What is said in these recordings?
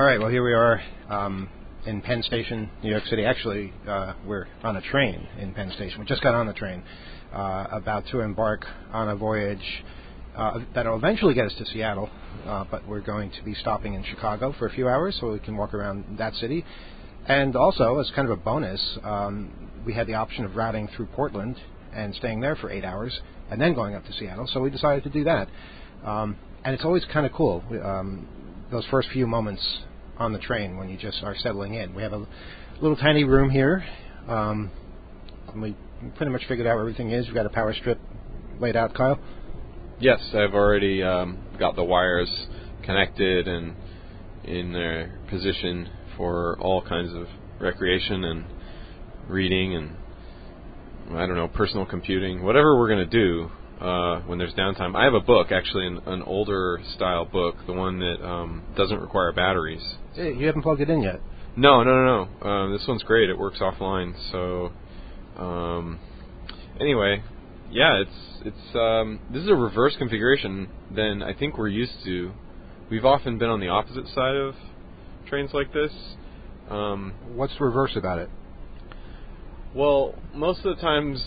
right, well, here we are in Penn Station, New York City. Actually, we're on a train in Penn Station. We just got on the train, about to embark on a voyage that will eventually get us to Seattle, but we're going to be stopping in Chicago for a few hours so we can walk around that city. And also, as kind of a bonus, we had the option of routing through Portland and staying there for 8 hours and then going up to Seattle, so we decided to do that. And it's always kind of cool, those first few moments on the train when you just are settling in. We have a little tiny room here, and we pretty much figured out where everything is. We've got a power strip laid out, Kyle? Yes, I've already got the wires connected and in their position for all kinds of recreation and reading and, I don't know, personal computing, whatever we're going to do when there's downtime. I have a book, actually, an older style book, the one that doesn't require batteries. Hey, you haven't plugged it in yet? No. This one's great. It works offline. So, anyway, yeah, it's this is a reverse configuration than I think we're used to. We've often been on the opposite side of trains like this. What's reverse about it? Well, most of the times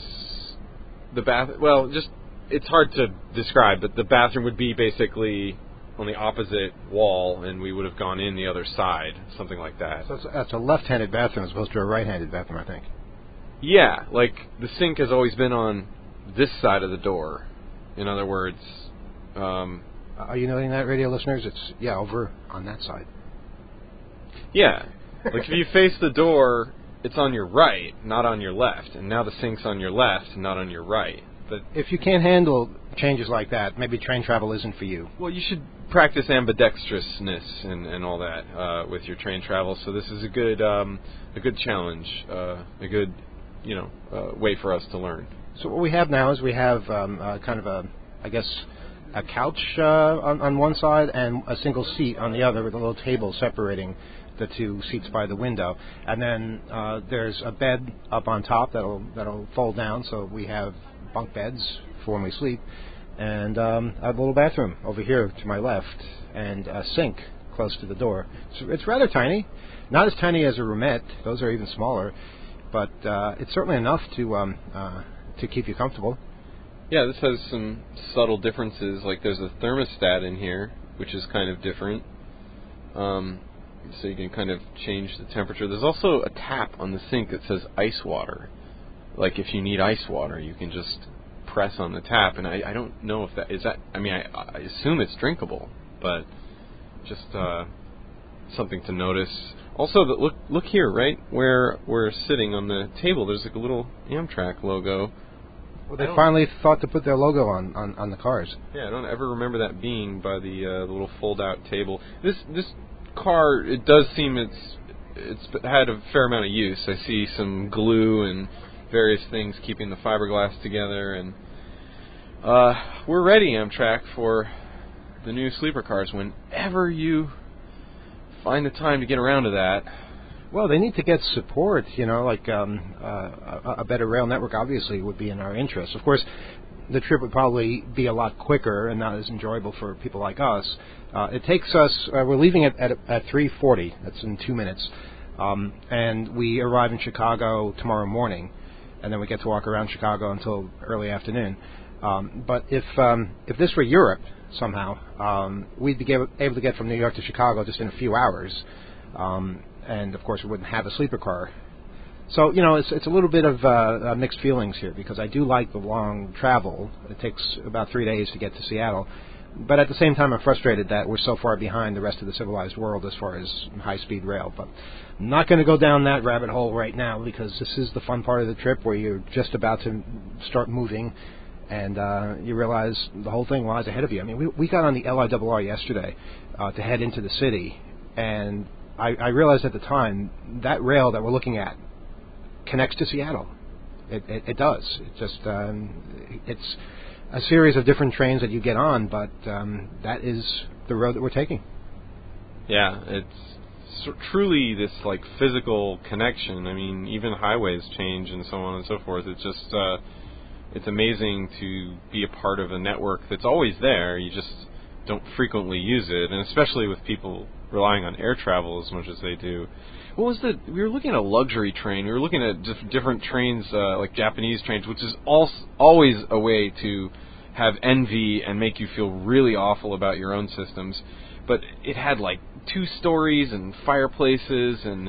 it's hard to describe, but the bathroom would be basically on the opposite wall, and we would have gone in the other side, something like that. So that's a left-handed bathroom as opposed to a right-handed bathroom, I think. Yeah, like the sink has always been on this side of the door. In other words, are you noting that, radio listeners? It's over on that side. Yeah, like if you face the door, it's on your right, not on your left, and now the sink's on your left, not on your right. But if you can't handle changes like that, maybe train travel isn't for you. Well, you should practice ambidextrousness and all that with your train travel. So this is a good challenge, a good way for us to learn. So what we have now is we have kind of a couch on one side and a single seat on the other with a little table separating the two seats by the window, and then there's a bed up on top that'll fold down, so we have bunk beds for when we sleep, and a little bathroom over here to my left, and a sink close to the door. So it's rather tiny, not as tiny as a roomette; those are even smaller, but it's certainly enough to keep you comfortable. Yeah, this has some subtle differences. Like there's a thermostat in here, which is kind of different. So you can kind of change the temperature. There's also a tap on the sink that says ice water. Like if you need ice water, you can just press on the tap. And I don't know if that is that. I mean, I assume it's drinkable, but just something to notice. Also, look here, right where we're sitting on the table. There's like a little Amtrak logo. Well, they finally thought to put their logo on the cars. Yeah, I don't ever remember that being by the little fold-out table. This car, it does seem it's had a fair amount of use. I see some glue and various things keeping the fiberglass together, and we're ready, Amtrak, for the new sleeper cars whenever you find the time to get around to that. Well, they need to get support, like a better rail network obviously would be in our interest. Of course, the trip would probably be a lot quicker and not as enjoyable for people like us. It takes us, we're leaving at 3:40, that's in 2 minutes, and we arrive in Chicago tomorrow morning, and then we get to walk around Chicago until early afternoon. But if this were Europe somehow, we'd be able to get from New York to Chicago just in a few hours, and of course we wouldn't have a sleeper car. So, it's a little bit of mixed feelings here, because I do like the long travel. It takes about 3 days to get to Seattle. But at the same time, I'm frustrated that we're so far behind the rest of the civilized world as far as high-speed rail. But I'm not going to go down that rabbit hole right now, because this is the fun part of the trip where you're just about to start moving, and you realize the whole thing lies ahead of you. I mean, we got on the LIRR yesterday to head into the city, and I realized at the time that rail that we're looking at connects to Seattle. It does. It just it's a series of different trains that you get on, but that is the road that we're taking. Yeah, it's truly this like physical connection. I mean, even highways change and so on and so forth. It's just it's amazing to be a part of a network that's always there. You just don't frequently use it, and especially with people relying on air travel as much as they do. What was we were looking at a luxury train. We were looking at different trains, like Japanese trains, which is always a way to have envy and make you feel really awful about your own systems. But it had like 2 stories and fireplaces and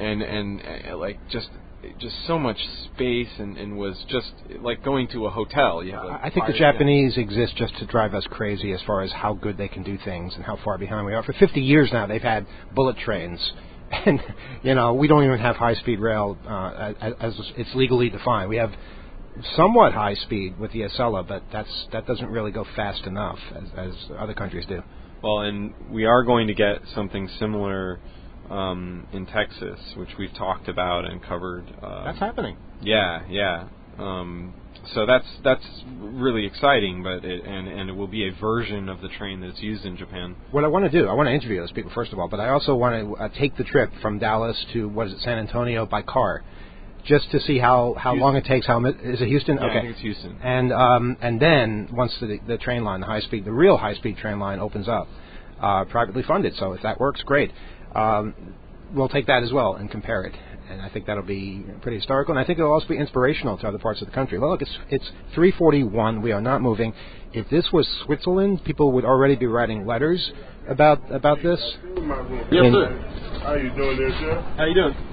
like just so much space and was just like going to a hotel. I think the Japanese exist just to drive us crazy as far as how good they can do things and how far behind we are. For 50 years now, they've had bullet trains. And, we don't even have high-speed rail as it's legally defined. We have somewhat high speed with the Acela, but that doesn't really go fast enough as other countries do. Well, and we are going to get something similar in Texas, which we've talked about and covered. That's happening. Yeah. So that's really exciting, but it will be a version of the train that's used in Japan. What I want to do, I want to interview those people first of all, but I also want to take the trip from Dallas to San Antonio by car, just to see how long it takes. Is it Houston? Yeah, okay, I think it's Houston. And then once the train line, the real high speed train line opens up, privately funded. So if that works, great. We'll take that as well and compare it. And I think that'll be pretty historical, and I think it'll also be inspirational to other parts of the country. Well, look, it's 3:41. We are not moving. If this was Switzerland, people would already be writing letters about this. Yes, sir. How you doing there, sir? How you doing?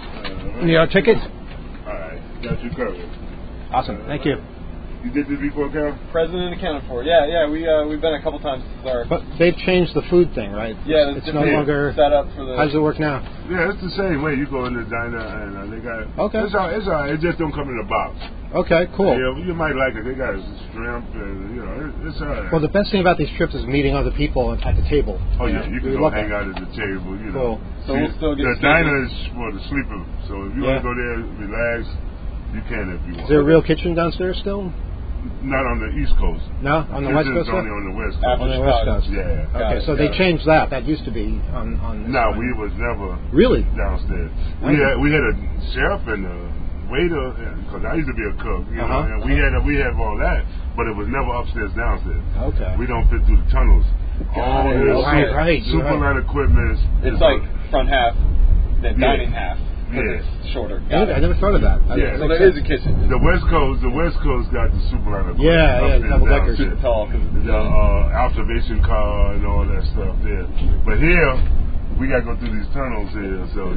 New York ticket? All right, got you covered. Awesome, thank you. You did this before, Cal? President accounted for. Yeah. We've been a couple times. But they've changed the food thing, right? Yeah, it's no longer set up for the. How does it work now? Yeah, it's the same way. You go in the diner and they got. Okay. It's all right. It just don't come in a box. Okay, cool. Yeah, you might like it. They got shrimp and it's all right. Well, the best thing about these trips is meeting other people at the table. Oh yeah, you can go hang out at the table. Cool. So we'll still get the diner is for the sleeper. So if you want to go there, relax, you can if you want. Is there a real kitchen downstairs still? Not on the East Coast. No, on the West Coast. Only on the West Coast. On the West Coast. Yeah. Okay, so they changed that. That used to be on. No, we was never really downstairs. We had a chef and a waiter, because I used to be a cook, and we had all that, but it was never upstairs, downstairs. Okay. We don't fit through the tunnels. All this right. super light equipment. It's like front half, then dining half. Yeah. It's shorter. I never thought of that. Yeah. So there is a kitchen. The West Coast got the super light equipment. Yeah, double deckers. Super tall. The observation car and all that stuff there. But here, we got to go through these tunnels here, so,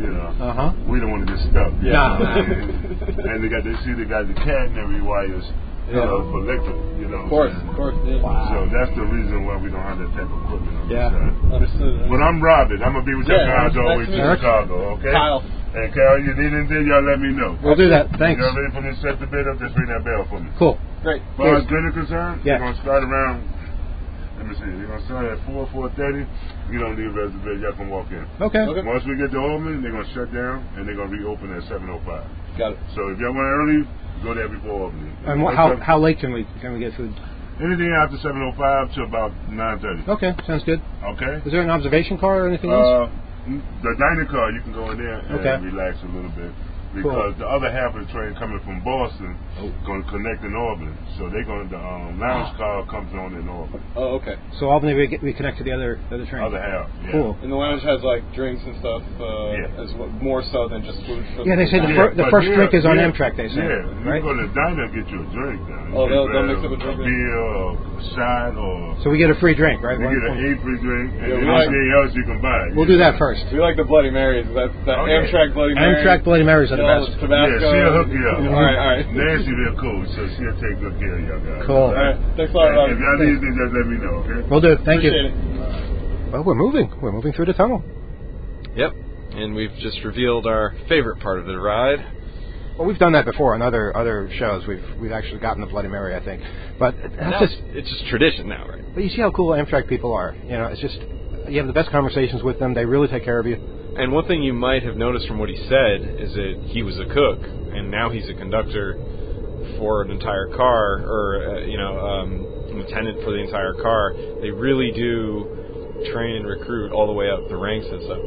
we don't want to get stuck. Yeah. And they got the catenary wires for electrical, Of course, yeah. Wow. So that's the reason why we don't have that type of equipment on Yeah. this side. Understood. But I'm Robert. I'm going to be with your guys all the way to Chicago, okay? Kyle. And Kyle, you need anything, y'all let me know. We'll do that. Thanks. Y'all ready for me to set the bed up? Just ring that bell for me. Cool. Great. As far as dinner concerned, Yeah. we're going to start around, let me see, they're going to start at 4:30. You don't need a reservation. Y'all can walk in. Okay. Once we get to Albany, they're going to shut down, and they're going to reopen at 7:05. Got it. So if y'all want early, go there before Albany. And how late can we get food? Anything after 7:05 to about 9:30. Okay, sounds good. Okay? Is there an observation car or anything else? The dining car, you can go in there and relax a little bit. Because the other half of the train coming from Boston going to connect in Albany. So they're going to, the lounge car comes on in Albany. Oh, okay. So Albany, we connect to the other train. Other half, yeah. Cool. And the lounge has like drinks and stuff, as more so than just food. They say the first drink is on Amtrak. They say, right? You go to the diner and get you a drink. Oh, they'll mix up a drink. A beer or a shot or. So we get a free drink, right? You get an free drink, and anything else you can buy. We'll do that first. We like the Bloody Marys. That's the Amtrak Bloody Marys. Amtrak Bloody Marys are the best. Yeah, she'll hook you up. All right. Nancy real cool, so she'll take good care of y'all guys. Cool. All right. Thanks a lot, Rob. If y'all need anything, just let me know, okay? We'll do it. Thank you. Appreciate it. Well, we're moving through the tunnel. Yep. And we've just revealed our favorite part of the ride. Well, we've done that before on other shows. We've actually gotten the Bloody Mary, I think. But it's just tradition now, right? But you see how cool Amtrak people are. It's just you have the best conversations with them. They really take care of you. And one thing you might have noticed from what he said is that he was a cook, and now he's a conductor for an entire car, or an attendant for the entire car. They really do train and recruit all the way up the ranks and stuff.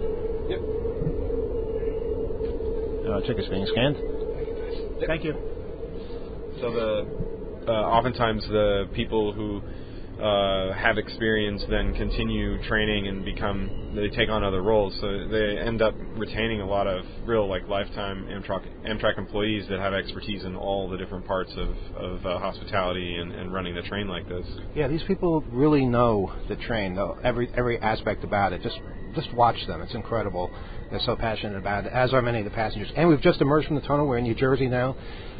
Yep. Tickets being scanned. Yep. Thank you. So oftentimes the people who have experience then continue training and they take on other roles. So they end up retaining a lot of real lifetime Amtrak employees that have expertise in all the different parts of hospitality and running the train like this. Yeah, these people really know the train, though, every aspect about it. Just watch them. It's incredible. They're so passionate about it, as are many of the passengers. And we've just emerged from the tunnel. We're in New Jersey now.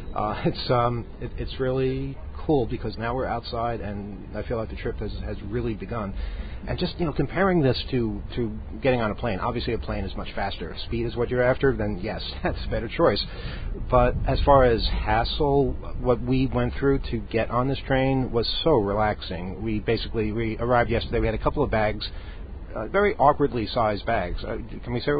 It's really cool because now we're outside, and I feel like the trip has really begun. And just comparing this to getting on a plane. Obviously, a plane is much faster. If speed is what you're after, then yes, that's a better choice. But as far as hassle, what we went through to get on this train was so relaxing. We arrived yesterday. We had a couple of bags. Very awkwardly sized bags. Can we say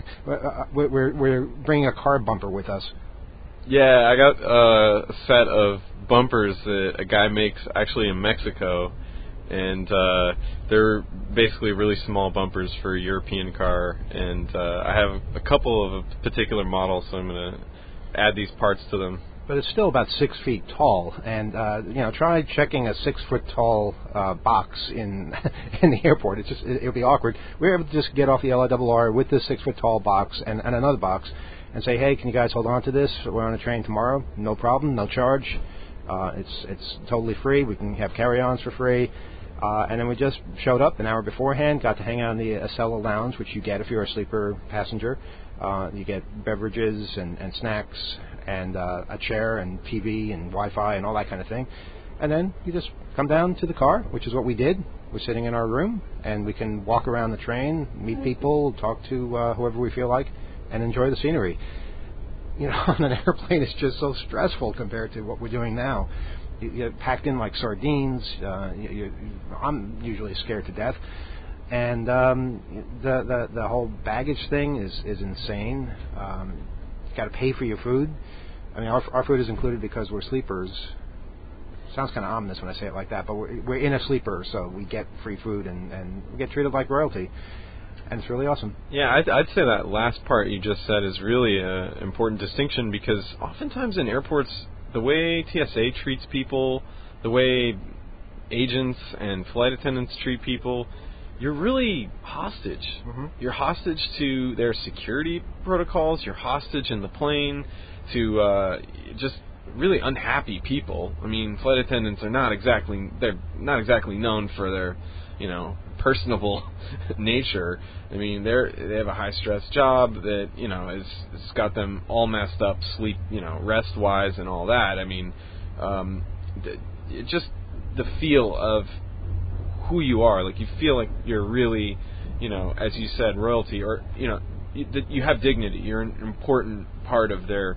we're bringing a car bumper with us? Yeah, I got a set of bumpers that a guy makes actually in Mexico, and they're basically really small bumpers for a European car. And I have a couple of a particular model, so I'm going to add these parts to them. But it's still about 6 feet tall, and try checking a 6 foot tall box in the airport. It'll be awkward. We're able to just get off the LIRR with this 6 foot tall box and another box, and say, hey, can you guys hold on to this? We're on a train tomorrow. No problem, no charge. It's totally free. We can have carry-ons for free. And then we just showed up an hour beforehand, got to hang out in the Acela Lounge, which you get if you're a sleeper passenger. You get beverages and snacks and a chair and TV and Wi-Fi and all that kind of thing. And then you just come down to the car, which is what we did. We're sitting in our room, and we can walk around the train, meet people, talk to whoever we feel like, and enjoy the scenery. On an airplane, it's just so stressful compared to what we're doing now. You're packed in like sardines. I'm usually scared to death. And the whole baggage thing is insane. You got to pay for your food. I mean, our food is included because we're sleepers. Sounds kind of ominous when I say it like that, but we're in a sleeper, so we get free food and we get treated like royalty. And it's really awesome. Yeah, I'd say that last part you just said is really an important distinction, because oftentimes in airports, the way TSA treats people, the way agents and flight attendants treat people, you're really hostage. Mm-hmm. You're hostage to their security protocols. You're hostage in the plane to just really unhappy people. I mean, flight attendants are not exactly known for their, personable nature. I mean, they have a high stress job that has got them all messed up, sleep, rest wise and all that. I mean, just the feel of who you are, like you feel like you're really, as you said, royalty, or you have dignity. You're an important part of their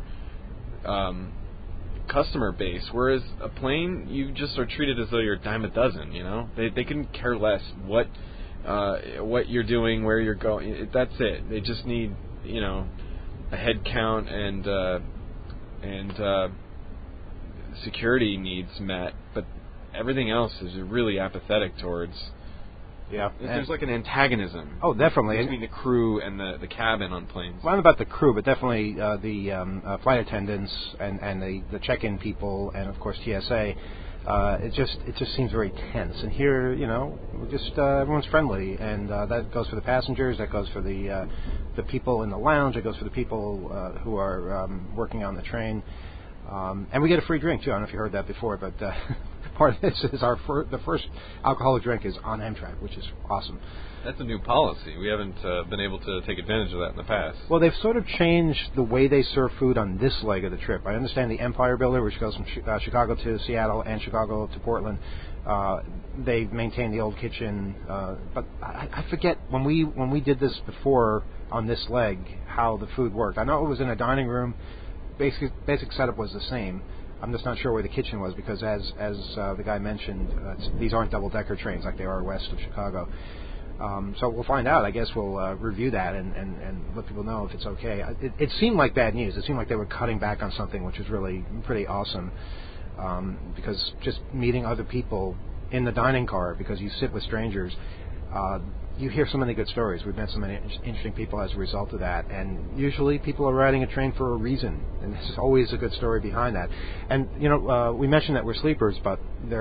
customer base, whereas a plane, you just are treated as though you're a dime a dozen. They couldn't care less what you're doing, where you're going. That's it. They just need a head count and security needs met, but everything else is really apathetic towards. Yeah, there's like an antagonism. Oh, definitely. Between the crew and the cabin on planes. Well, not about the crew, but definitely the flight attendants and the check-in people, and of course TSA. It just seems very tense. And here, everyone's friendly, and that goes for the passengers. That goes for the people in the lounge. It goes for the people who are working on the train. And we get a free drink too. I don't know if you heard that before, but. Part of this is the first alcoholic drink is on Amtrak, which is awesome. That's a new policy. We haven't been able to take advantage of that in the past. Well, they've sort of changed the way they serve food on this leg of the trip. I understand the Empire Builder, which goes from Chicago to Seattle and Chicago to Portland. They've maintained the old kitchen, but I forget when we did this before on this leg how the food worked. I know it was in a dining room. Basic setup was the same. I'm just not sure where the kitchen was because, as the guy mentioned, these aren't double-decker trains like they are west of Chicago. So we'll find out. I guess we'll review that and let people know if it's okay. It seemed like bad news. It seemed like they were cutting back on something, which was really pretty awesome, because just meeting other people in the dining car, because you sit with strangers, you hear so many good stories. We've met so many interesting people as a result of that. And usually people are riding a train for a reason. And there's always a good story behind that. And, we mentioned that we're sleepers, but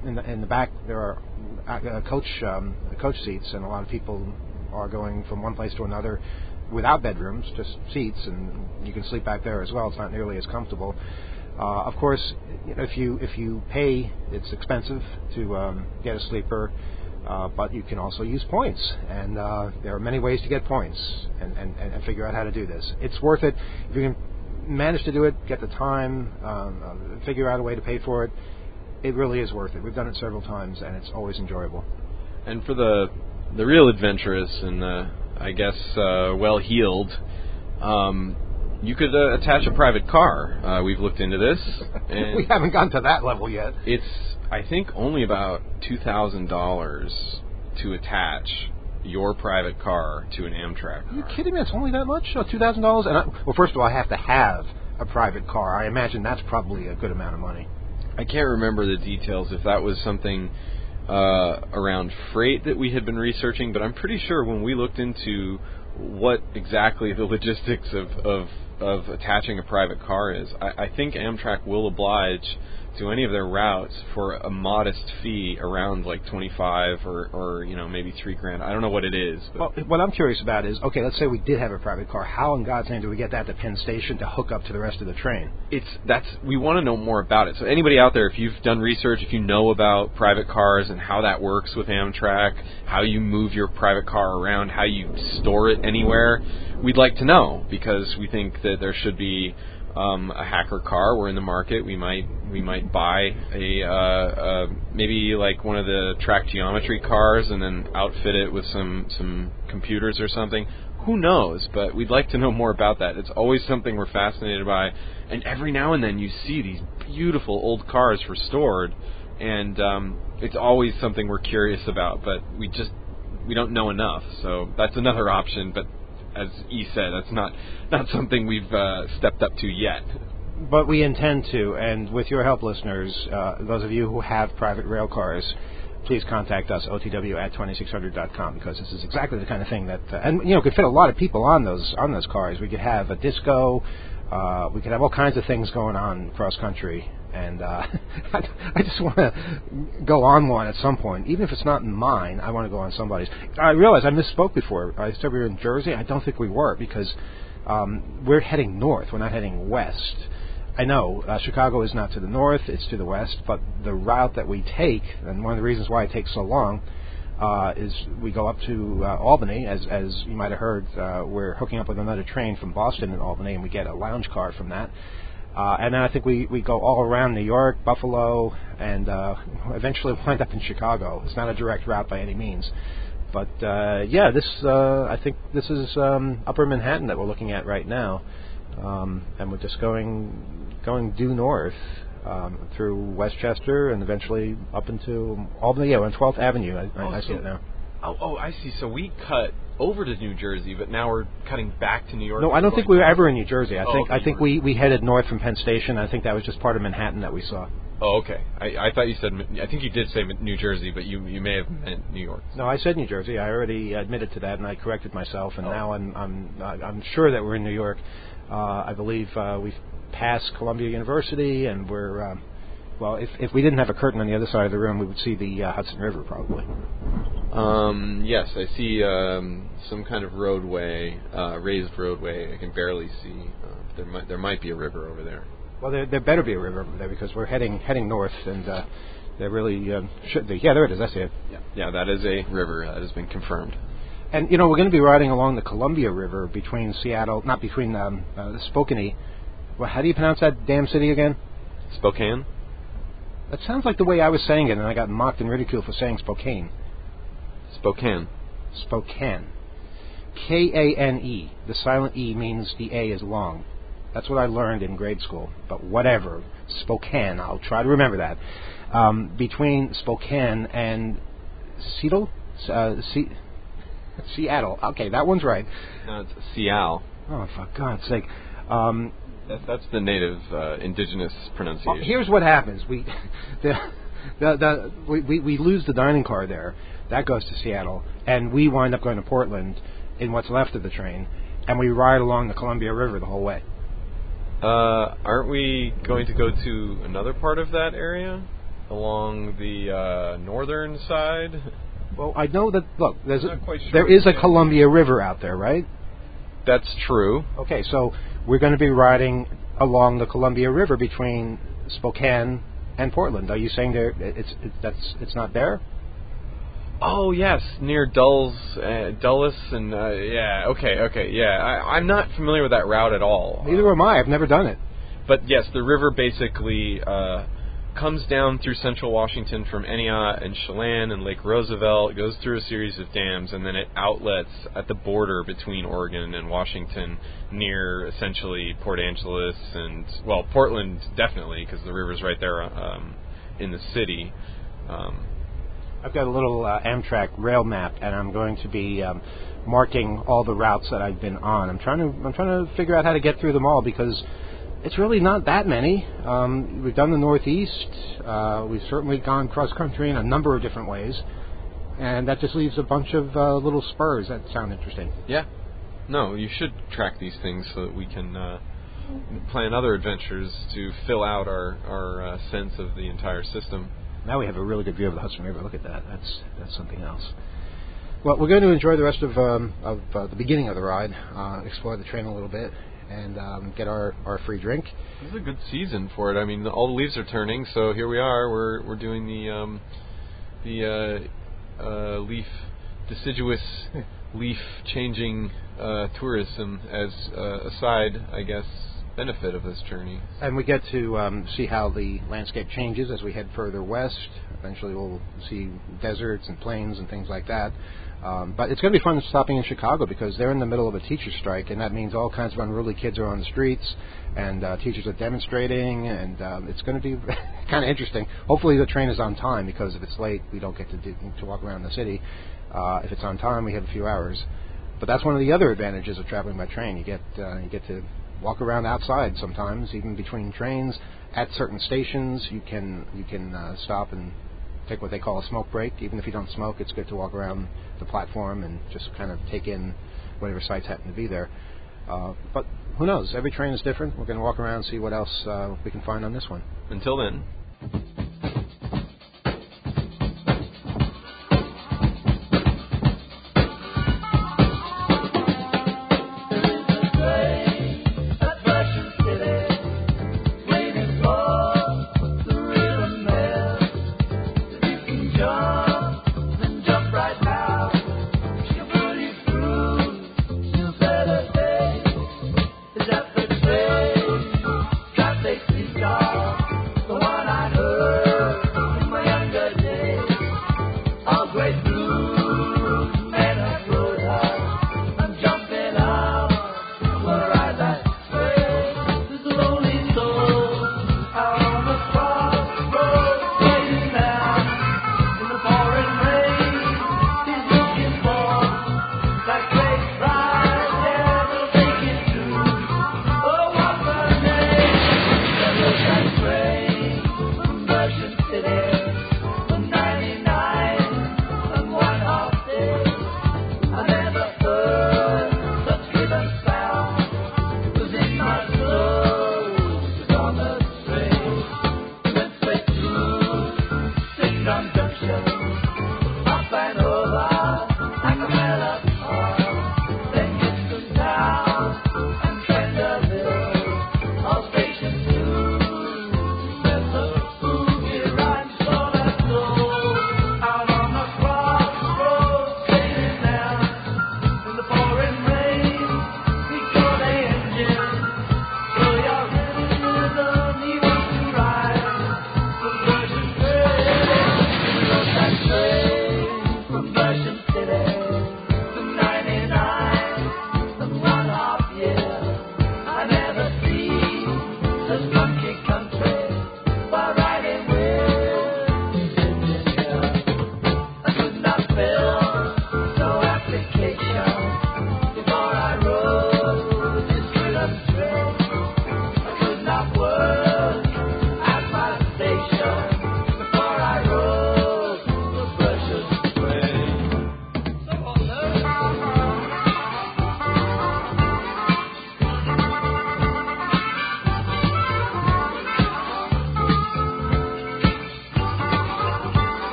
in the back there are coach seats, and a lot of people are going from one place to another without bedrooms, just seats, and you can sleep back there as well. It's not nearly as comfortable. Of course, if you pay, it's expensive to get a sleeper, but you can also use points, and there are many ways to get points and figure out how to do this. It's worth it if you can manage to do it, get the time, figure out a way to pay for it. It really is worth it. We've done it several times, and it's always enjoyable. And for the real adventurous and I guess well-heeled, you could attach a private car. We've looked into this. And we haven't gotten to that level yet. It's, I think, only about $2,000 to attach your private car to an Amtrak car. Are you kidding me? It's only that much? $2,000? Well, first of all, I have to have a private car. I imagine that's probably a good amount of money. I can't remember the details if that was something around freight that we had been researching, but I'm pretty sure when we looked into what exactly the logistics of attaching a private car is, I think Amtrak will oblige to any of their routes for a modest fee around like $25 or maybe $3,000. I don't know what it is. But well, what I'm curious about is, okay, let's say we did have a private car. How in God's name do we get that to Penn Station to hook up to the rest of the train? We want to know more about it. So anybody out there, if you've done research, if you know about private cars and how that works with Amtrak, how you move your private car around, how you store it anywhere, we'd like to know, because we think that there should be a hacker car. We're in the market. We might buy a maybe like one of the track geometry cars and then outfit it with some computers or something. Who knows? But we'd like to know more about that. It's always something we're fascinated by. And every now and then you see these beautiful old cars restored, and it's always something we're curious about. But we don't know enough. So that's another option. But as E said, that's not something we've stepped up to yet. But we intend to, and with your help, listeners, those of you who have private rail cars, please contact us, otw@2600.com, because this is exactly the kind of thing that, could fit a lot of people on those cars. We could have a disco, we could have all kinds of things going on cross country, and I just want to go on one at some point. Even if it's not mine, I want to go on somebody's. I realize I misspoke before. I said we were in Jersey. I don't think we were, because we're heading north. We're not heading west. I know Chicago is not to the north, it's to the west, but the route that we take, and one of the reasons why it takes so long, is we go up to Albany. As you might have heard, we're hooking up with another train from Boston and Albany, and we get a lounge car from that. And then I think we go all around New York, Buffalo, and eventually wind up in Chicago. It's not a direct route by any means. But, I think this is Upper Manhattan that we're looking at right now. And we're just going due north through Westchester and eventually up into Albany. Yeah, we're on 12th Avenue. I see it now. Oh, I see. So we cut over to New Jersey, but now we're cutting back to New York. No, I don't think we were ever in New Jersey. I think we headed north from Penn Station. I think that was just part of Manhattan that we saw. Oh, okay. I thought you said, I think you did say New Jersey, but you may have meant New York. No, I said New Jersey. I already admitted to that, and I corrected myself. And now I'm sure that we're in New York. I believe we've passed Columbia University, and we're if we didn't have a curtain on the other side of the room, we would see the Hudson River probably. Yes, I see some kind of roadway, raised roadway. I can barely see. There might be a river over there. Well, there better be a river over there, because we're heading north, and there really should be. Yeah, there it is. I see it. Yeah, that is a river. That has been confirmed. And, we're going to be riding along the Columbia River between Seattle, not between Spokane. Well, how do you pronounce that damn city again? Spokane? That sounds like the way I was saying it, and I got mocked and ridiculed for saying Spokane. Spokane. Spokane. K-A-N-E. The silent E means the A is long. That's what I learned in grade school. But whatever. Spokane. I'll try to remember that. Between Spokane and Seattle? Seattle. Okay, that one's right. No, it's Seattle. Oh, for God's sake. That's the native indigenous pronunciation. Well, here's what happens. We lose the dining car there. That goes to Seattle. And we wind up going to Portland in what's left of the train. And we ride along the Columbia River the whole way. Aren't we going to go to another part of that area? along the northern side. Well, I know that. Look, Sure there is a Columbia River out there, right? That's true. Okay, so we're going to be riding along the Columbia River between Spokane and Portland. Are you saying it's not there? Oh yes, near Dulles, and yeah. Okay, yeah. I'm not familiar with that route at all. Neither am I. I've never done it. But yes, the river basically comes down through central Washington from Eniat and Chelan and Lake Roosevelt. It goes through a series of dams, and then it outlets at the border between Oregon and Washington near essentially Port Angeles and, well, Portland definitely, because the river's right there in the city. I've got a little Amtrak rail map, and I'm going to be marking all the routes that I've been on. I'm trying to figure out how to get through them all because it's really not that many. We've done the Northeast. We've certainly gone cross-country in a number of different ways. And that just leaves a bunch of little spurs that sound interesting. Yeah. No, you should track these things so that we can plan other adventures to fill out our sense of the entire system. Now we have a really good view of the Hudson River. Look at that. That's something else. Well, we're going to enjoy the rest of the beginning of the ride, explore the train a little bit, and get our free drink. This is a good season for it. I mean, all the leaves are turning, so here we are. We're doing the deciduous leaf changing tourism as a side, I guess, benefit of this journey. And we get to see how the landscape changes as we head further west. Eventually we'll see deserts and plains and things like that. But it's going to be fun stopping in Chicago because they're in the middle of a teacher strike, and that means all kinds of unruly kids are on the streets, and teachers are demonstrating, and it's going to be kind of interesting. Hopefully the train is on time, because if it's late, we don't get to walk around the city. If it's on time, we have a few hours. But that's one of the other advantages of traveling by train. You get to walk around outside sometimes, even between trains. At certain stations, you can stop and take what they call a smoke break. Even if you don't smoke, it's good to walk around the platform and just kind of take in whatever sights happen to be there. But who knows? Every train is different. We're going to walk around and see what else we can find on this one. Until then.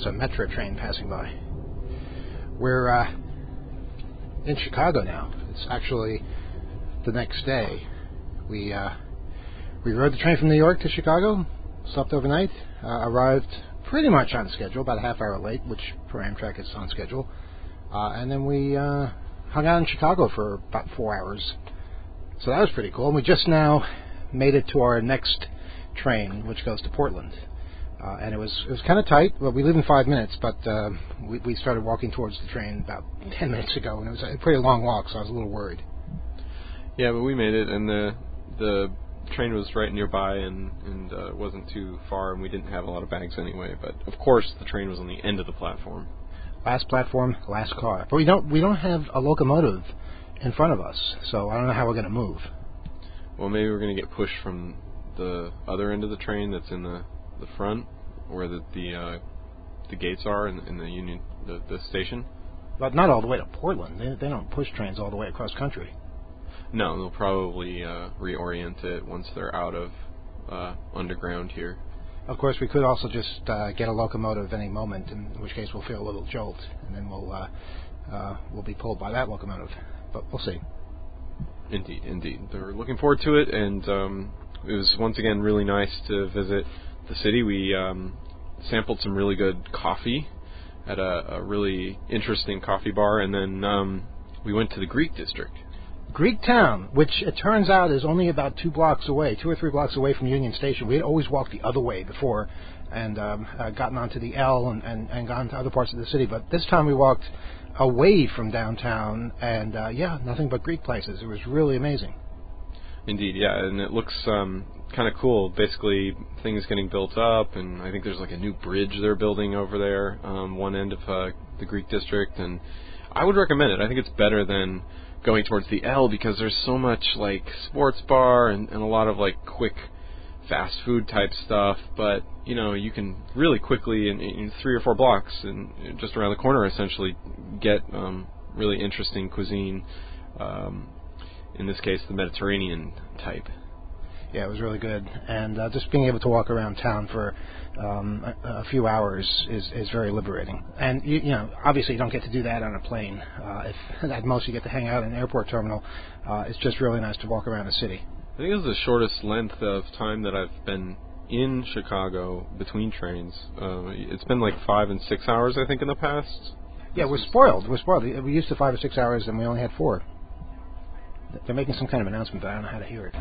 a metro train passing by. We're in Chicago now. It's actually the next day. We rode the train from New York to Chicago, slept overnight, arrived pretty much on schedule, about a half hour late, which for Amtrak is on schedule. And then we hung out in Chicago for about 4 hours. So that was pretty cool. And we just now made it to our next train, which goes to Portland. And it was kind of tight. Well, we leave in 5 minutes, but we started walking towards the train about 10 minutes ago, and it was a pretty long walk, so I was a little worried. Yeah, but we made it, and the train was right nearby, and it wasn't too far, and we didn't have a lot of bags anyway. But of course, the train was on the end of the platform. Last platform, last car. But we don't have a locomotive in front of us, so I don't know how we're going to move. Well, maybe we're going to get pushed from the other end of the train that's in the front, where the gates are in the Union the station. But not all the way to Portland. They don't push trains all the way across country. No, they'll probably reorient it once they're out of underground here. Of course, we could also just get a locomotive any moment, in which case we'll feel a little jolt, and then we'll be pulled by that locomotive. But we'll see. Indeed. We're looking forward to it, and it was once again really nice to visit the city. We sampled some really good coffee at a really interesting coffee bar, and then we went to the Greek district. Greek Town, which it turns out is only about 2 or 3 blocks away from Union Station. We had always walked the other way before and gotten onto the L and gone to other parts of the city. But this time we walked away from downtown, and nothing but Greek places. It was really amazing. Indeed, yeah, and it looks kind of cool. Basically, things getting built up, and I think there's like a new bridge they're building over there, one end of the Greek district, and I would recommend it. I think it's better than going towards the L because there's so much like sports bar and a lot of like quick fast food type stuff, but you can really quickly in 3 or 4 blocks and just around the corner essentially get really interesting cuisine, in this case the Mediterranean type. Yeah, it was really good, and just being able to walk around town for a few hours is very liberating. And obviously you don't get to do that on a plane. If at most you get to hang out in an airport terminal, it's just really nice to walk around the city. I think it was the shortest length of time that I've been in Chicago between trains. It's been like 5 and 6 hours, I think, in the past. Yeah, we're spoiled. We used to 5 or 6 hours, and we only had 4. They're making some kind of announcement, but I don't know how to hear it.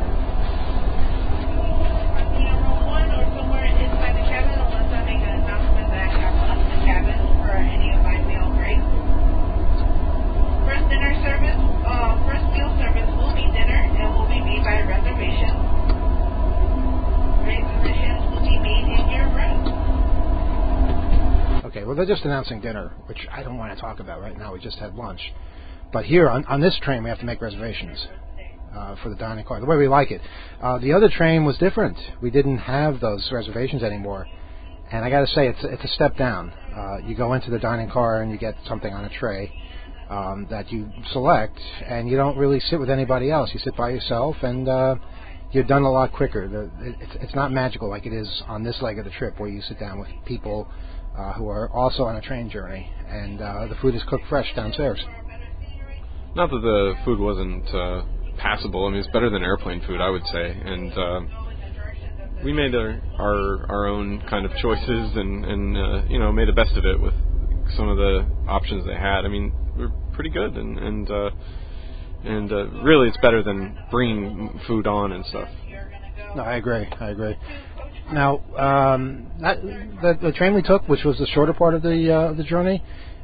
Okay, well, they're just announcing dinner, which I don't want to talk about right now. We just had lunch. But here, on this train, we have to make reservations for the dining car, the way we like it. The other train was different. We didn't have those reservations anymore. And I got to say, it's a step down. You go into the dining car and you get something on a tray that you select, and you don't really sit with anybody else. You sit by yourself, and you're done a lot quicker. It's not magical like it is on this leg of the trip, where you sit down with people who are also on a train journey, and the food is cooked fresh downstairs. Not that the food wasn't passable. I mean, it's better than airplane food, I would say. And we made our own kind of choices, and made the best of it with some of the options they had. I mean, they're pretty good, and really, it's better than bringing food on and stuff. No, I agree. Now, the train we took, which was the shorter part of the journey,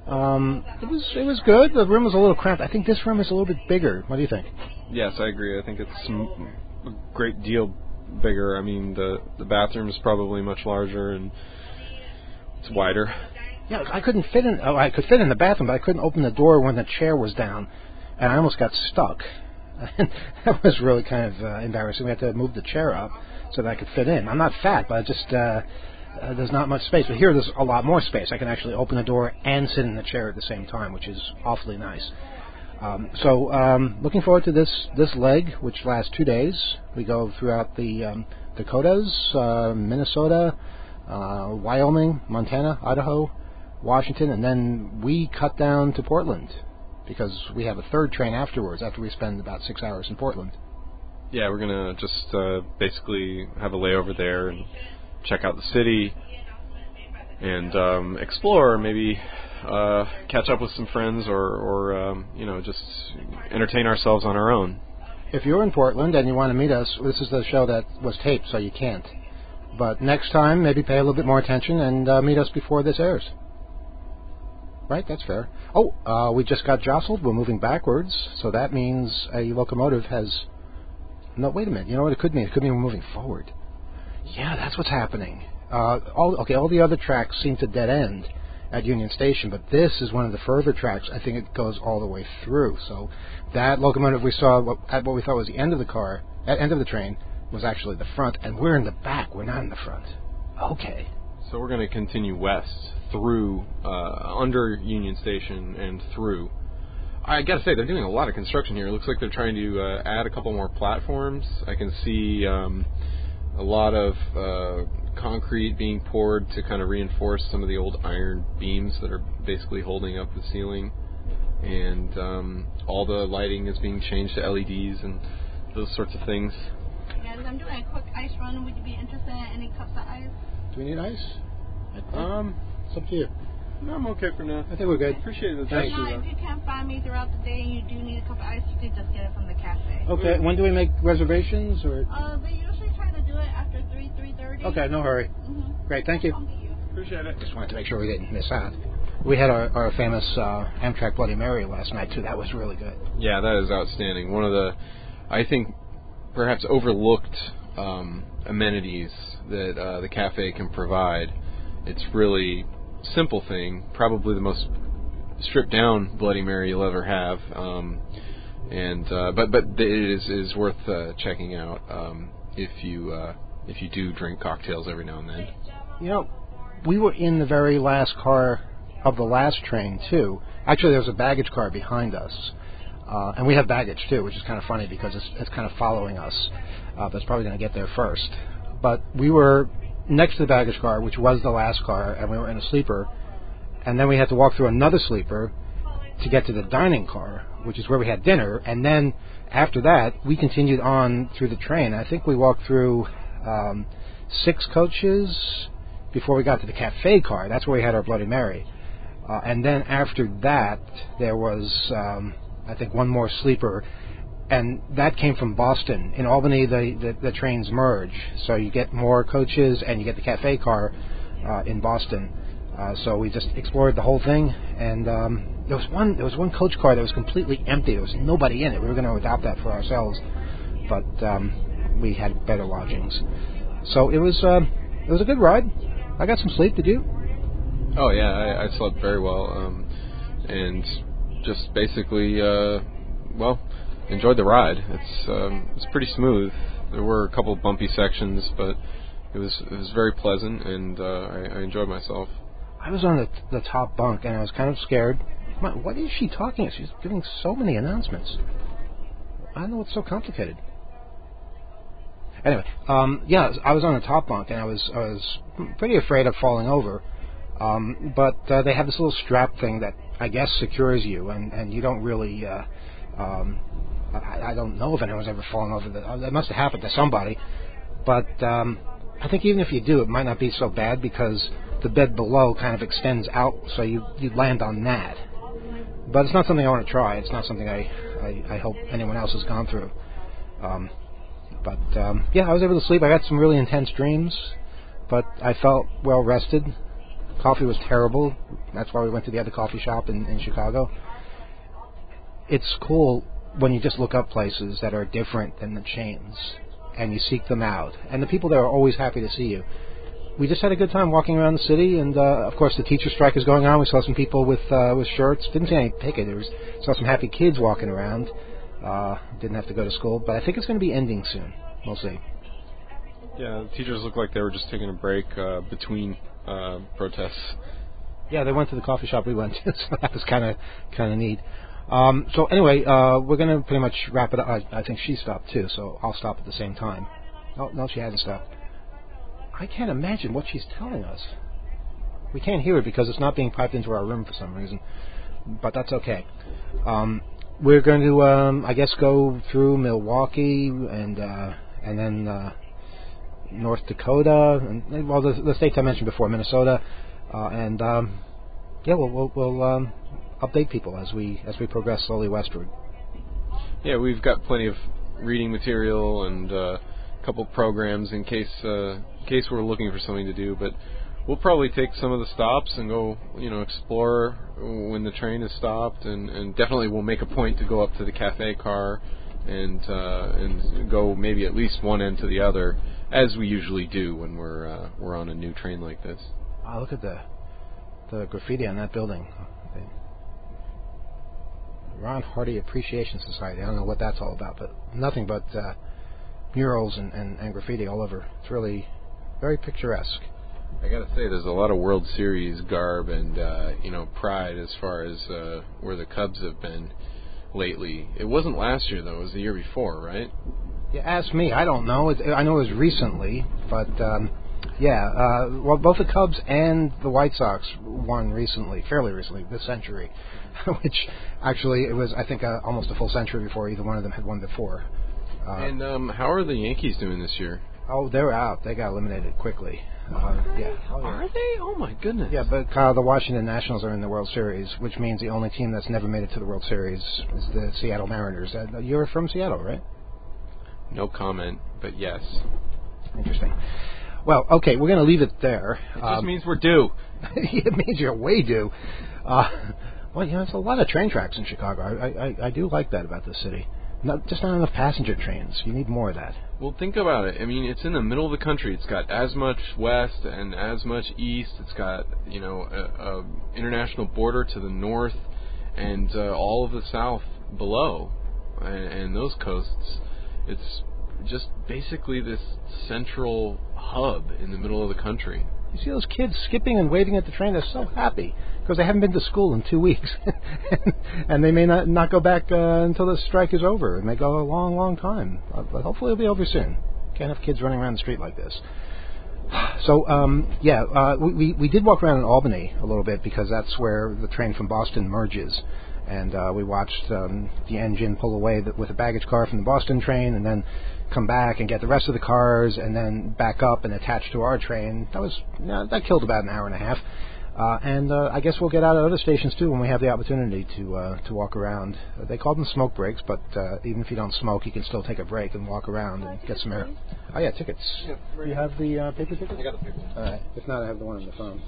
it was good. The room was a little cramped. I think this room is a little bit bigger. What do you think? Yes, I agree. I think it's a great deal bigger. I mean, the bathroom is probably much larger and it's wider. Yeah, I could fit in the bathroom, but I couldn't open the door when the chair was down, and I almost got stuck. That was really kind of embarrassing. We had to move the chair up so that I could fit in. I'm not fat, but there's not much space. But here there's a lot more space. I can actually open the door and sit in the chair at the same time, which is awfully nice. So looking forward to this leg, which lasts 2 days. We go throughout the Dakotas, Minnesota, Wyoming, Montana, Idaho, Washington, and then we cut down to Portland because we have a third train afterwards after we spend about 6 hours in Portland. Yeah, we're going to just basically have a layover there and check out the city and explore, maybe catch up with some friends or just entertain ourselves on our own. If you're in Portland and you want to meet us, this is the show that was taped, so you can't. But next time, maybe pay a little bit more attention and meet us before this airs. Right? That's fair. Oh, we just got jostled. We're moving backwards, so that means a locomotive has... No, wait a minute. You know what it could mean? It could mean we're moving forward. Yeah, that's what's happening. All the other tracks seem to dead end at Union Station, but this is one of the further tracks. I think it goes all the way through. So that locomotive we saw at what we thought was the end of the train, was actually the front, and we're in the back. We're not in the front. Okay. So we're going to continue west through, under Union Station and through. I got to say, they're doing a lot of construction here. It looks like they're trying to add a couple more platforms. I can see a lot of concrete being poured to kind of reinforce some of the old iron beams that are basically holding up the ceiling. And all the lighting is being changed to LEDs and those sorts of things. Guys, I'm doing a quick ice run. Would you be interested in any cups of ice? Do we need ice? It's up to you. No, I'm okay for now. I think we're good. Appreciate it. Thank you. you. If you can't find me throughout the day and you do need a cup of ice, you can just get it from the cafe. Okay. When do we make reservations? Or? They usually try to do it after 3:30. Okay, no hurry. Mm-hmm. Great, thank you. Appreciate it. Just wanted to make sure we didn't miss out. We had our famous Amtrak Bloody Mary last night, too. That was really good. Yeah, that is outstanding. One of the, I think, perhaps overlooked amenities that the cafe can provide. It's really simple thing, probably the most stripped down Bloody Mary you'll ever have, but it is worth checking out if you do drink cocktails every now and then. You know, we were in the very last car of the last train too. Actually, there was a baggage car behind us, and we have baggage too, which is kind of funny because it's kind of following us. But it's probably going to get there first. But we were next to the baggage car, which was the last car, and we were in a sleeper. And then we had to walk through another sleeper to get to the dining car, which is where we had dinner. And then after that, we continued on through the train. I think we walked through 6 coaches before we got to the cafe car. That's where we had our Bloody Mary. And then after that, there was, I think, one more sleeper. And that came from Boston. In Albany, the trains merge. So you get more coaches and you get the cafe car in Boston. So we just explored the whole thing. And there was one coach car that was completely empty. There was nobody in it. We were going to adopt that for ourselves. But we had better lodgings. So it was a good ride. I got some sleep. Did you? Oh, yeah. I slept very well. And just basically, enjoyed the ride. It's pretty smooth. There were a couple of bumpy sections, but it was very pleasant, and I enjoyed myself. I was on the top bunk, and I was kind of scared. What is she talking? She's giving so many announcements. I don't know what's so complicated. Anyway, I was on the top bunk, and I was pretty afraid of falling over. But they have this little strap thing that I guess secures you, and you don't really. I don't know if anyone's ever fallen over that. It must have happened to somebody. But I think even if you do, it might not be so bad because the bed below kind of extends out, so you land on that. But it's not something I want to try. It's not something I hope anyone else has gone through. I was able to sleep. I got some really intense dreams, but I felt well rested. Coffee was terrible. That's why we went to the other coffee shop in Chicago. It's cool when you just look up places that are different than the chains, and you seek them out. And the people there are always happy to see you. We just had a good time walking around the city, and of course the teacher strike is going on. We saw some people with shirts. Didn't see any picketers. Saw some happy kids walking around. Didn't have to go to school, but I think it's going to be ending soon. We'll see. Yeah, the teachers looked like they were just taking a break between protests. Yeah, they went to the coffee shop we went to, so that was kind of neat. So anyway, we're going to pretty much wrap it up. I think she stopped too, so I'll stop at the same time. Oh, no, she hasn't stopped. I can't imagine what she's telling us. We can't hear it because it's not being piped into our room for some reason, but that's okay. We're going to, I guess, go through Milwaukee and then North Dakota, and the states I mentioned before, Minnesota, and we'll update people as we progress slowly westward. Yeah, we've got plenty of reading material and a couple programs in case we're looking for something to do, but we'll probably take some of the stops and go, explore when the train is stopped, and definitely we'll make a point to go up to the cafe car and go maybe at least one end to the other, as we usually do when we're on a new train like this. Oh, look at the graffiti on that building. Ron Hardy Appreciation Society. I don't know what that's all about, but nothing but murals and graffiti all over. It's really very picturesque. I gotta say, there's a lot of World Series garb and pride as far as where the Cubs have been lately. It wasn't last year though; it was the year before, right? Yeah, ask me. I don't know. I know it was recently, but well, both the Cubs and the White Sox won recently, fairly recently, this century, which actually it was, I think, almost a full century before either one of them had won before. And how are the Yankees doing this year? Oh, they're out. They got eliminated quickly. Yeah. Are they? Oh my goodness. Yeah, but the Washington Nationals are in the World Series, which means the only team that's never made it to the World Series is the Seattle Mariners. You're from Seattle, right? No comment, but yes. Interesting. Well, okay, we're going to leave it there. It just means we're due. It means you're way due. Well, it's a lot of train tracks in Chicago. I do like that about this city. Just not enough passenger trains. You need more of that. Well, think about it. I mean, it's in the middle of the country. It's got as much west and as much east. It's got, a international border to the north and all of the south below and those coasts. It's just basically this central hub in the middle of the country. You see those kids skipping and waving at the train? They're so happy because they haven't been to school in 2 weeks. And they may not go back until the strike is over. It may go a long, long time. But hopefully it'll be over soon. Can't have kids running around the street like this. So, we did walk around in Albany a little bit because that's where the train from Boston merges. And we watched the engine pull away with a baggage car from the Boston train and then come back and get the rest of the cars and then back up and attach to our train. That killed about an hour and a half. And I guess we'll get out at other stations too when we have the opportunity to walk around. They call them smoke breaks, but even if you don't smoke, you can still take a break and walk around and get some air. Oh yeah, tickets. Yeah, do you have the paper tickets? I got the paper. All right. If not, I have the one on the phone.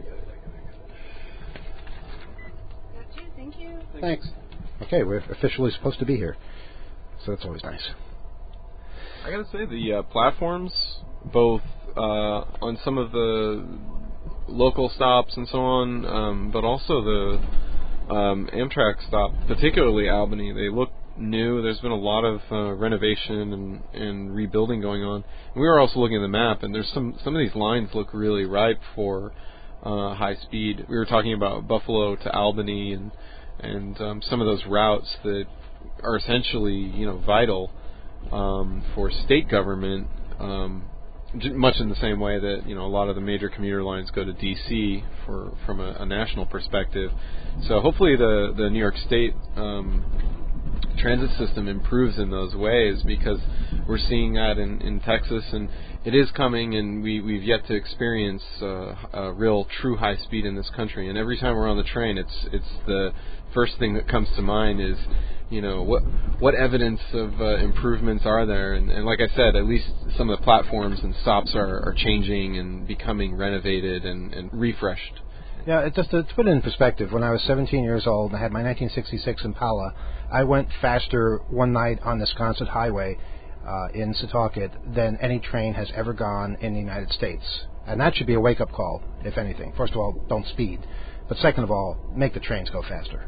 Thank you. Thanks. Okay, we're officially supposed to be here, so that's always nice. I gotta say, the platforms, both on some of the local stops and so on, but also the Amtrak stop, particularly Albany, they look new. There's been a lot of renovation and rebuilding going on. And we were also looking at the map, and there's some of these lines look really ripe for high speed. We were talking about Buffalo to Albany and some of those routes that are essentially vital for state government, much in the same way that a lot of the major commuter lines go to D.C. from a national perspective. So hopefully the New York State transit system improves in those ways, because we're seeing that in Texas, and it is coming, and we've yet to experience a real true high speed in this country. And every time we're on the train, it's the first thing that comes to mind is what evidence of improvements are there, and like I said, at least some of the platforms and stops are changing and becoming renovated and refreshed. Yeah, just to put it in perspective, when I was 17 years old and I had my 1966 Impala, I went faster one night on the Sconset Highway in Setauket than any train has ever gone in the United States. And that should be a wake-up call, if anything. First of all, don't speed. But second of all, make the trains go faster.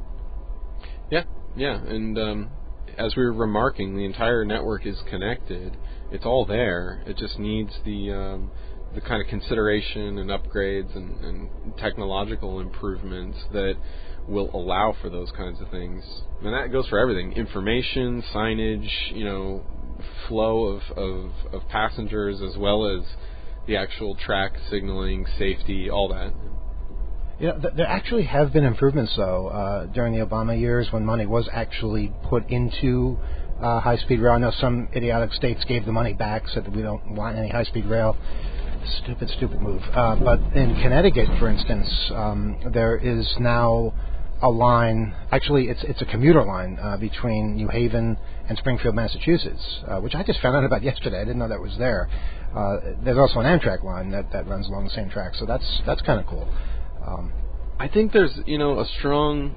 Yeah, and as we were remarking, the entire network is connected. It's all there. It just needs the kind of consideration and upgrades and technological improvements that will allow for those kinds of things. And that goes for everything: information, signage, flow of passengers, as well as the actual track signaling, safety, all that. Yeah, there actually have been improvements, though, during the Obama years when money was actually put into high-speed rail. I know some idiotic states gave the money back, said that we don't want any high-speed rail. Stupid move. But in Connecticut, for instance, there is now a line. Actually, it's a commuter line between New Haven and Springfield, Massachusetts, which I just found out about yesterday. I didn't know that was there. There's also an Amtrak line that runs along the same track, so that's kind of cool. I think there's a strong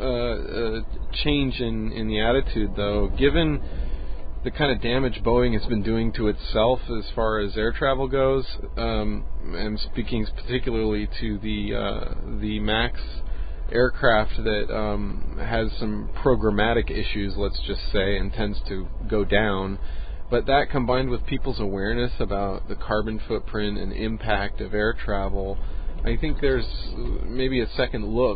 change in the attitude, though, given the kind of damage Boeing has been doing to itself as far as air travel goes. I'm speaking particularly to the MAX aircraft that has some programmatic issues, let's just say, and tends to go down. But that combined with people's awareness about the carbon footprint and impact of air travel, I think there's maybe a second look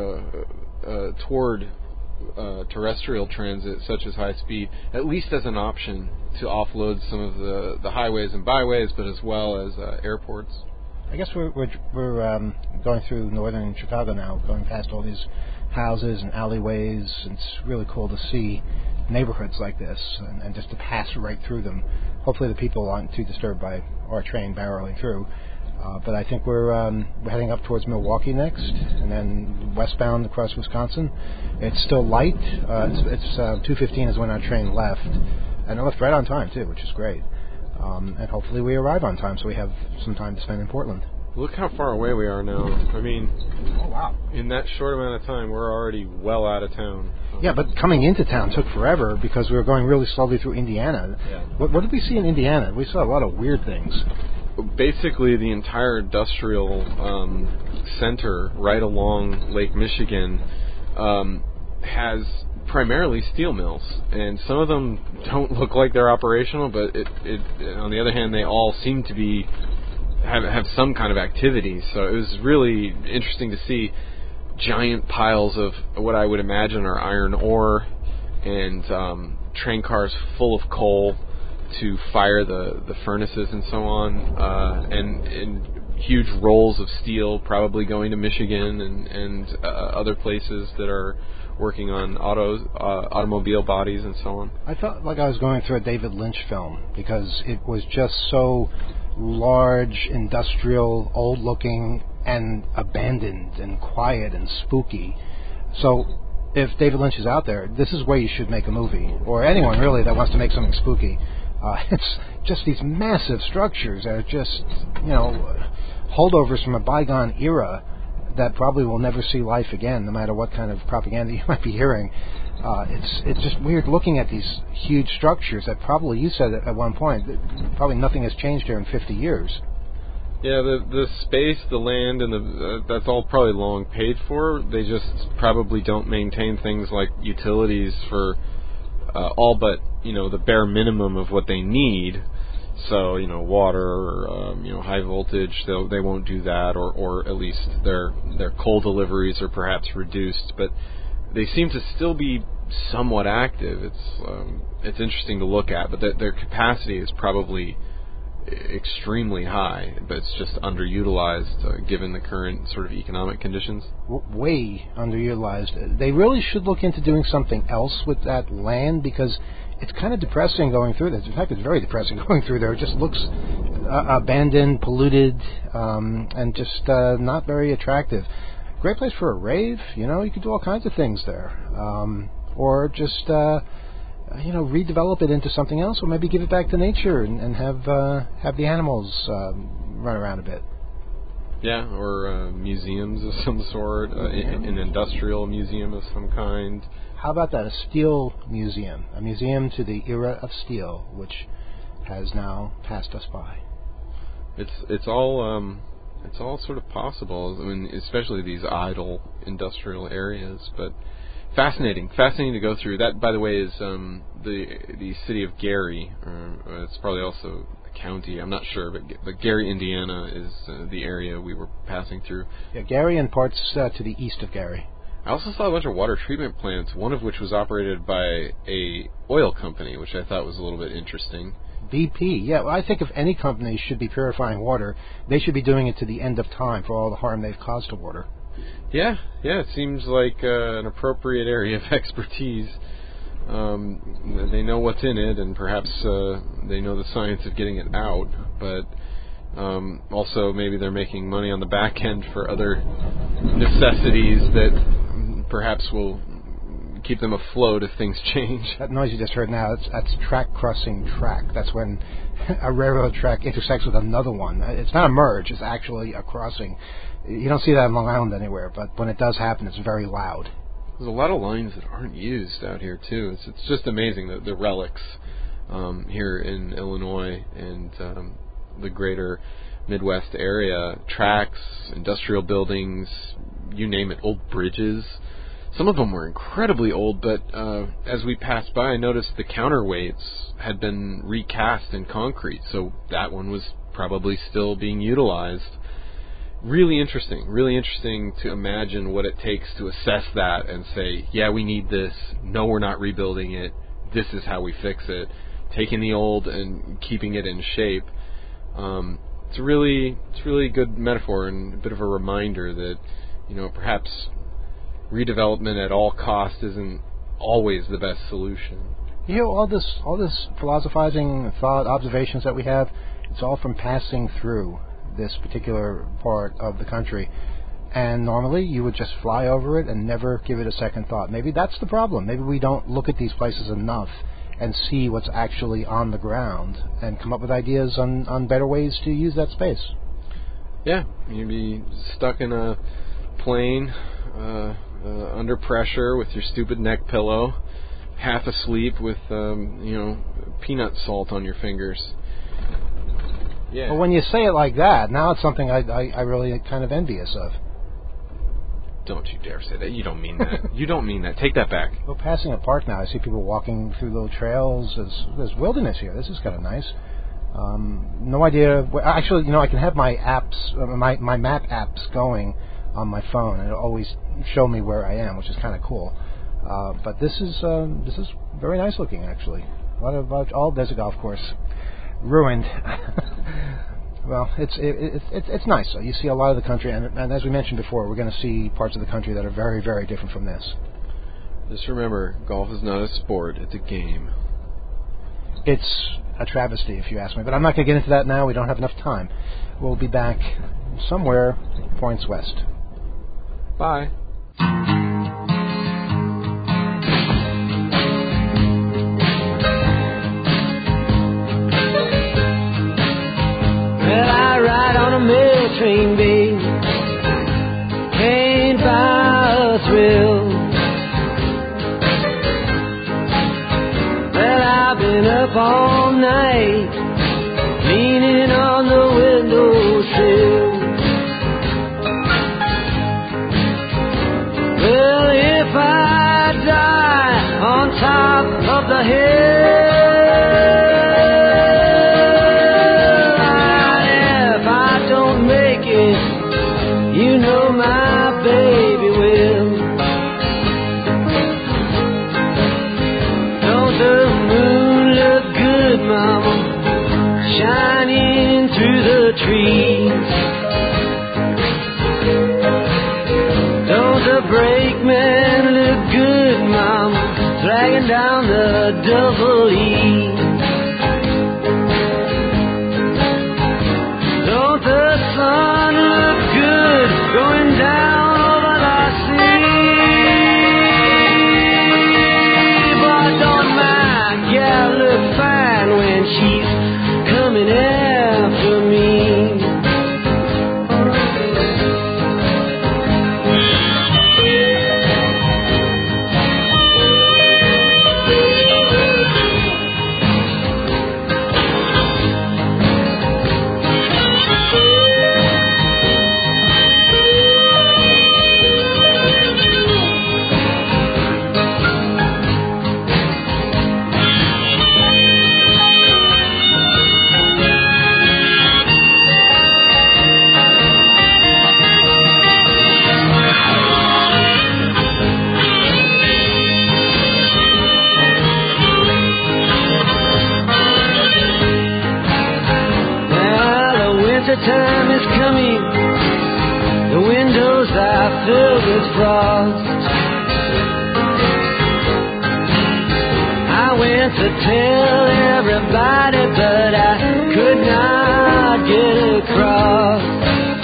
toward terrestrial transit, such as high speed, at least as an option to offload some of the highways and byways, but as well as airports. I guess we're going through northern Chicago now, going past all these houses and alleyways. It's really cool to see neighborhoods like this and just to pass right through them. Hopefully the people aren't too disturbed by our train barreling through. But I think we're heading up towards Milwaukee next, and then westbound across Wisconsin. It's still light. It's 2:15 is when our train left, and it left right on time too, which is great. And hopefully we arrive on time, so we have some time to spend in Portland. Look how far away we are now. I mean, oh wow! In that short amount of time, we're already well out of town. Yeah, but coming into town took forever because we were going really slowly through Indiana. Yeah. What did we see in Indiana? We saw a lot of weird things. Basically, the entire industrial center right along Lake Michigan has primarily steel mills, and some of them don't look like they're operational, but on the other hand, they all seem to be have some kind of activity. So it was really interesting to see giant piles of what I would imagine are iron ore and train cars full of coal to fire the furnaces and so on, and huge rolls of steel probably going to Michigan and other places that are working on automobile bodies and so on. I felt like I was going through a David Lynch film because it was just so large, industrial, old-looking, and abandoned and quiet and spooky. So if David Lynch is out there, this is where you should make a movie, or anyone really that wants to make something spooky. It's just these massive structures that are just, holdovers from a bygone era that probably will never see life again, no matter what kind of propaganda you might be hearing. It's just weird looking at these huge structures that probably, you said at one point, that probably nothing has changed here in 50 years. Yeah, the space, the land, and that's all probably long paid for. They just probably don't maintain things like utilities for all but the bare minimum of what they need. So water or high voltage, they won't do that, or at least their coal deliveries are perhaps reduced. But they seem to still be somewhat active. It's interesting to look at, but their capacity is probably extremely high, but it's just underutilized given the current sort of economic conditions. Way underutilized. They really should look into doing something else with that land, because it's kind of depressing going through this. In fact, it's very depressing going through there. It just looks abandoned, polluted, and just not very attractive. Great place for a rave. You could do all kinds of things there. Or just redevelop it into something else, or maybe give it back to nature and have the animals run around a bit. Yeah, or museums of some sort, an industrial museum of some kind. How about that? A steel museum, a museum to the era of steel, which has now passed us by. It's all sort of possible. I mean, especially these idle industrial areas, but. Fascinating to go through. That, by the way, is the city of Gary. It's probably also a county. I'm not sure, but Gary, Indiana, is the area we were passing through. Yeah, Gary and parts to the east of Gary. I also saw a bunch of water treatment plants, one of which was operated by a oil company, which I thought was a little bit interesting. BP. Yeah, well, I think if any company should be purifying water, they should be doing it to the end of time for all the harm they've caused to water. Yeah, it seems like an appropriate area of expertise. They know what's in it, and perhaps they know the science of getting it out, but also maybe they're making money on the back end for other necessities that perhaps will keep them afloat if things change. That noise you just heard now, that's track crossing track. That's when a railroad track intersects with another one. It's not a merge, it's actually a crossing. You don't see that in Long Island anywhere, but when it does happen, it's very loud. There's a lot of lines that aren't used out here, too. It's just amazing, the relics here in Illinois and the greater Midwest area. Tracks, industrial buildings, you name it, old bridges. Some of them were incredibly old, but as we passed by, I noticed the counterweights had been recast in concrete, so that one was probably still being utilized. Really interesting to imagine what it takes to assess that and say, yeah, we need this, no, we're not rebuilding it, this is how we fix it, taking the old and keeping it in shape. It's a really good metaphor and a bit of a reminder that, perhaps redevelopment at all costs isn't always the best solution. All this philosophizing, thought, observations that we have, it's all from passing through this particular part of the country. And normally you would just fly over it and never give it a second thought. Maybe that's the problem. Maybe we don't look at these places enough and see what's actually on the ground and come up with ideas on better ways to use that space. Yeah, you'd be stuck in a plane under pressure with your stupid neck pillow, half asleep with peanut salt on your fingers. Yeah. Well, when you say it like that, now it's something I really kind of envious of. Don't you dare say that. You don't mean that. You don't mean that. Take that back. Well, passing a park now, I see people walking through little trails. There's wilderness here. This is kind of nice. No idea. Actually, I can have my apps, my map apps going on my phone, and it'll always show me where I am, which is kind of cool. But this is very nice looking, actually. There's a golf course. Ruined. Well, it's nice. You see a lot of the country, and as we mentioned before, we're going to see parts of the country that are very, very different from this. Just remember, golf is not a sport; it's a game. It's a travesty, if you ask me. But I'm not going to get into that now. We don't have enough time. We'll be back somewhere points west. Bye. Mail train, babe, can't buy a thrill. Well, I've been up all night, leaning on the windowsill. Well, if I die on top of the hill, my baby will. Don't the moon look good, mama, shining through the trees? Don't the brakeman look good, mama, dragging down the double E? Don't the sun look good going down over the sea? But don't my gal look fine when she's coming after me? trying to tell everybody, but I could not get across.